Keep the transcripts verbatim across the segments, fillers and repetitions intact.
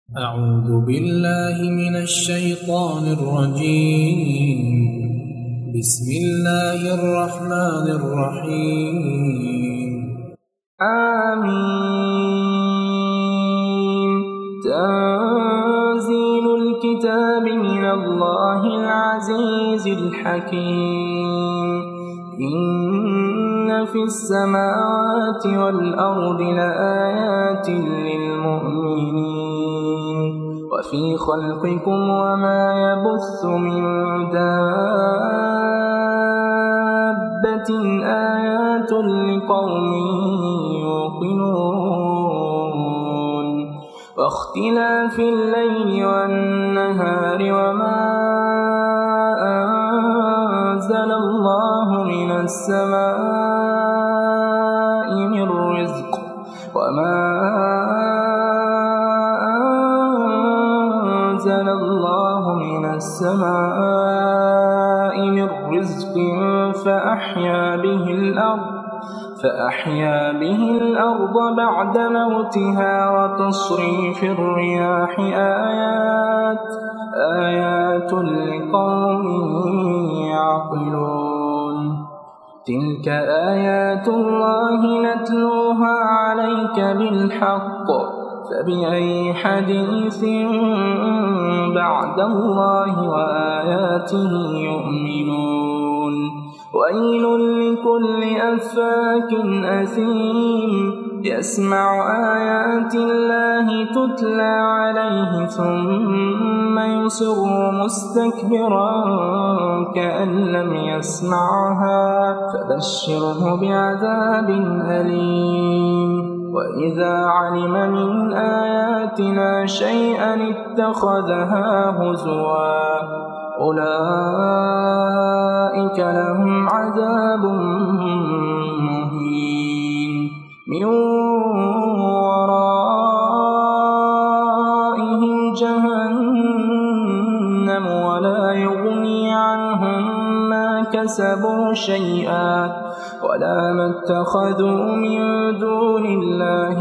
أعوذ بالله من الشيطان الرجيم. بسم الله الرحمن الرحيم. آمين. تنزيل الكتاب من الله العزيز الحكيم. إن في السماوات والأرض لآيات للمؤمنين وفي خلقكم وما يبث من دابة آيات لقوم يوقنون واختلاف الليل والنهار وما أنزل الله من السماء من رزق وما أنزل الله من السماء من رزق فأحيا به الأرض فأحيا به الأرض بعد موتها وتصريف الرياح آيات آيات لقوم يعقلون. تلك آيات الله نتلوها عليك بالحق فبأي حديث بعد الله وآياته يؤمنون. ويل لكل أفاك أثيم يسمع آيات الله تتلى عليه ثم يصر مستكبرا كأن لم يسمعها فبشره بعذاب أليم. وإذا علم من آياتنا شيئا اتخذها هزوا أولئك لهم عذاب مهين من ورائهم جهنم ولا يغني عنهم ما كسبوا شيئا ولا ما اتخذوا من دون الله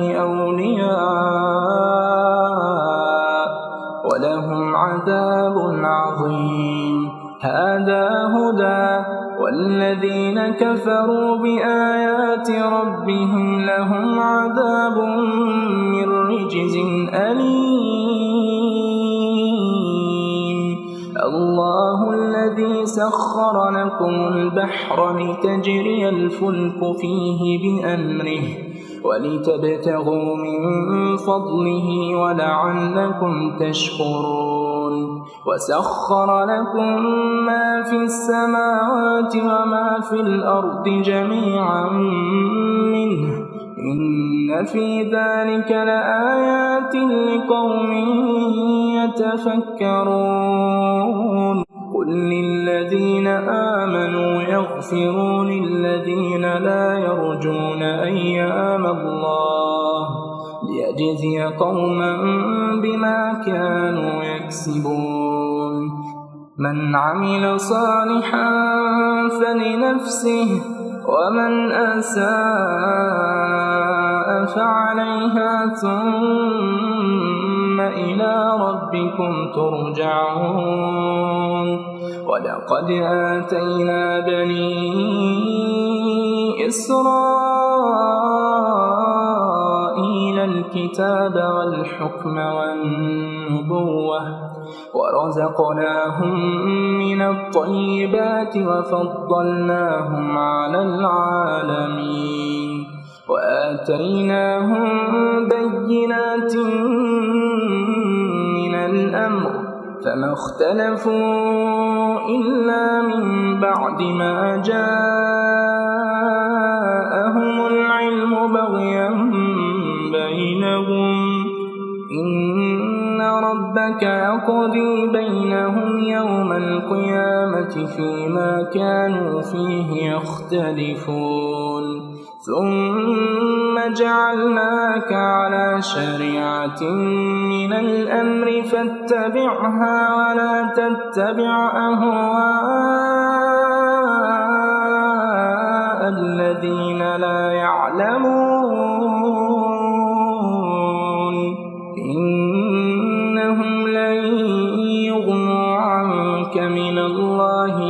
أولياء ولهم عذاب عظيم. هذا هدى والذين كفروا بآيات ربهم لهم عذاب من رجز أليم. الله الذي سخر لكم البحر لتجري الفلك فيه بأمره ولتبتغوا من فضله ولعلكم تشكرون. وسخر لكم ما في السماوات وما في الأرض جميعا منه إن في ذلك لآيات لقوم يتفكرون. قل للذين آمنوا يغفروا للذين لا يرجون أيام الله ليجزي قوما بما كانوا يكسبون. من عمل صالحا فلنفسه ومن أساء فعليها ثم إلى ربكم ترجعون. ولقد آتينا بني إسرائيل الكتاب والحكم والنبوة ورزقناهم من الطيبات وفضلناهم على العالمين وآتيناهم بينات من الأمر فما اختلفوا إلا من بعد ما جاءهم العلم بغيا بينهم. إن ربك يقضي بينهم يوم القيامة فيما كانوا فيه يختلفون. ثم جعلناك على شريعة من الأمر فاتبعها ولا تتبع أهواء الذين لا يعلمون. إن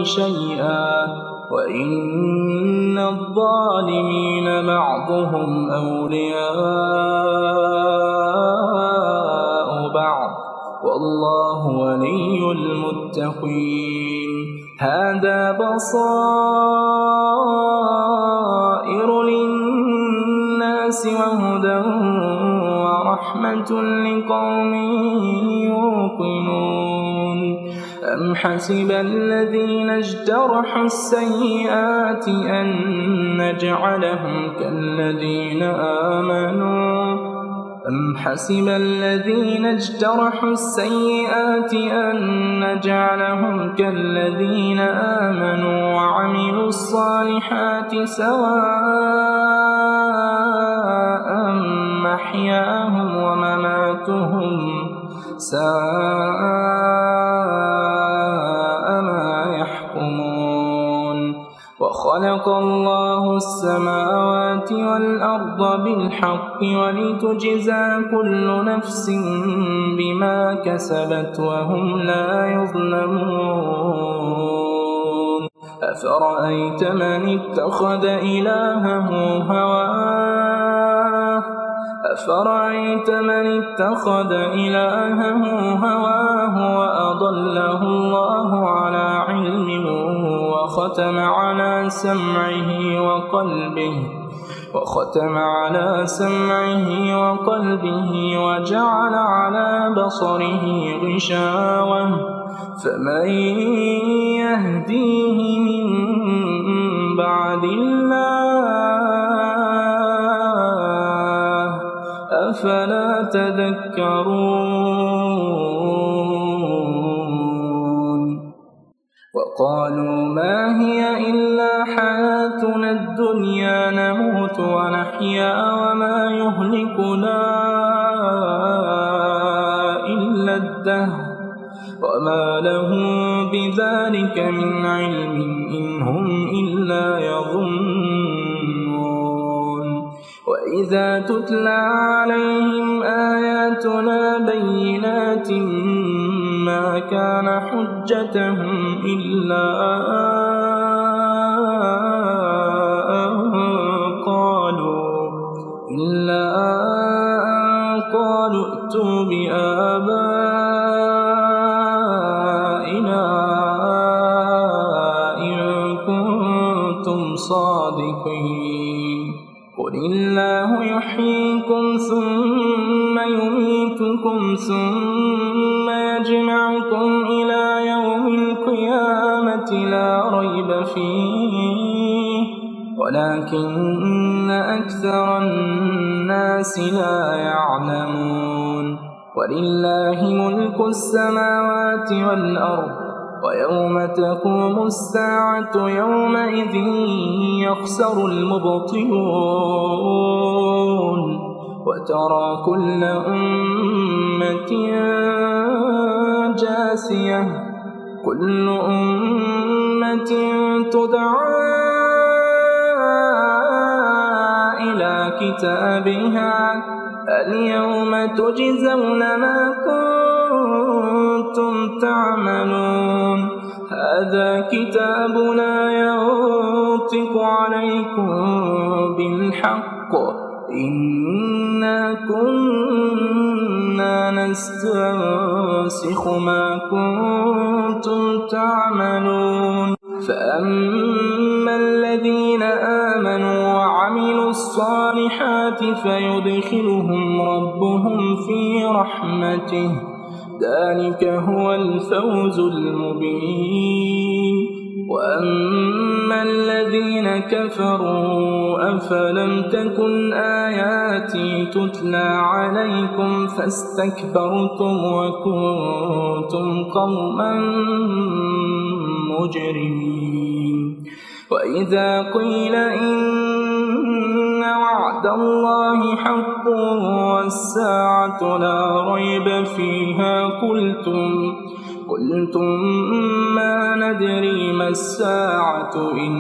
شيئا وإن الظالمين بعضهم أولياء بعض والله ولي المتقين. هذا بصائر للناس وهدى ورحمة لقوم يوقنون. أم حسب الذين اجترحوا السيئات أن نجعلهم كالذين آمنوا أم حسب الذين اجترحوا السيئات أن نجعلهم كالذين آمنوا وعملوا الصالحات سواء محياهم ومماتهم ساء ما يحكمون. وخلق الله السماوات والأرض بالحق ولتجزى كل نفس بما كسبت وهم لا يظلمون. أفرأيت من اتخذ إلهه هواه أفرأيت من اتخذ إلهه هواه وأضله الله على علم وختم على سمعه وقلبه وختم على سمعه وقلبه وجعل على بصره غشاوة فمن يهديه من بعد الله أفلا تذكرون. وقالوا ما هي إلا حياتنا الدنيا نموت ونحيا وما يهلكنا إلا الدهر وما لهم بذلك من علم إن هم إلا يظنون. وإذا تتلى عليهم آياتنا بينات ما كان حجتهم إلا أن قالوا إلا أن قالوا ائتوا بآبائنا إن كنتم صادقين. قل الله يحييكم ثم يميتكم ثم يجمعكم إلى يوم القيامة لا ريب فيه ولكن أكثر الناس لا يعلمون. ولله ملك السماوات والأرض ويوم تقوم الساعة يومئذ يخسر المبطلون وترى كل أمة جاثية كل أمة تدعى إلى كتابها اليوم تجزون ما كنتم تعملون. هذا كتابنا ينطق عليكم بالحق إنا كنا نستنسخ ما كنتم تعملون. فأما الذين آمنوا وعملوا الصالحات فيدخلهم ربهم في رحمته ذلك هو الفوز المبين. وأما الذين كفروا أفلم تكن آياتي تتلى عليكم فاستكبرتم وكنتم قوما مجرمين. وإذا قيل إن وعد الله حق والساعة لا ريب فيها قلتم قلتم ما ندري ما الساعة إن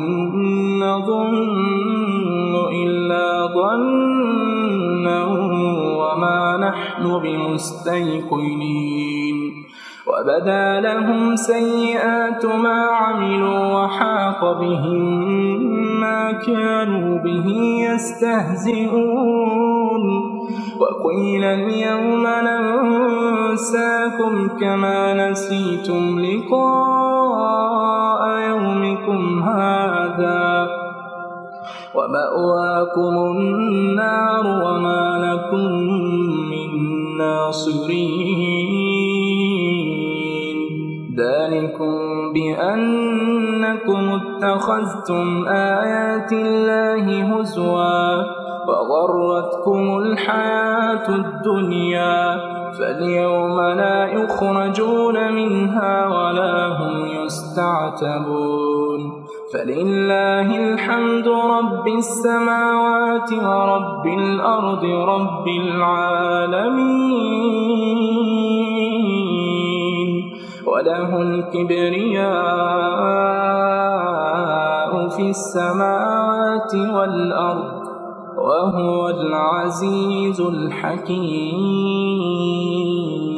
نظن إلا ظنا وما نحن بمستيقنين. وبدا لهم سيئات ما عملوا وحاق بهم ما كانوا به يستهزئون وقيل اليوم ننساكم كما نسيتم لقاء يومكم هذا ومأواكم النار وما لكم من ناصرين ذلكم بأنكم اتخذتم آيات الله هزوا وغرتكم الحياة الدنيا فاليوم لا يخرجون منها ولا هم يستعتبون فلله الحمد رب السماوات ورب الأرض رب العالمين وله الكبرياء في السماوات والأرض وهو العزيز الحكيم.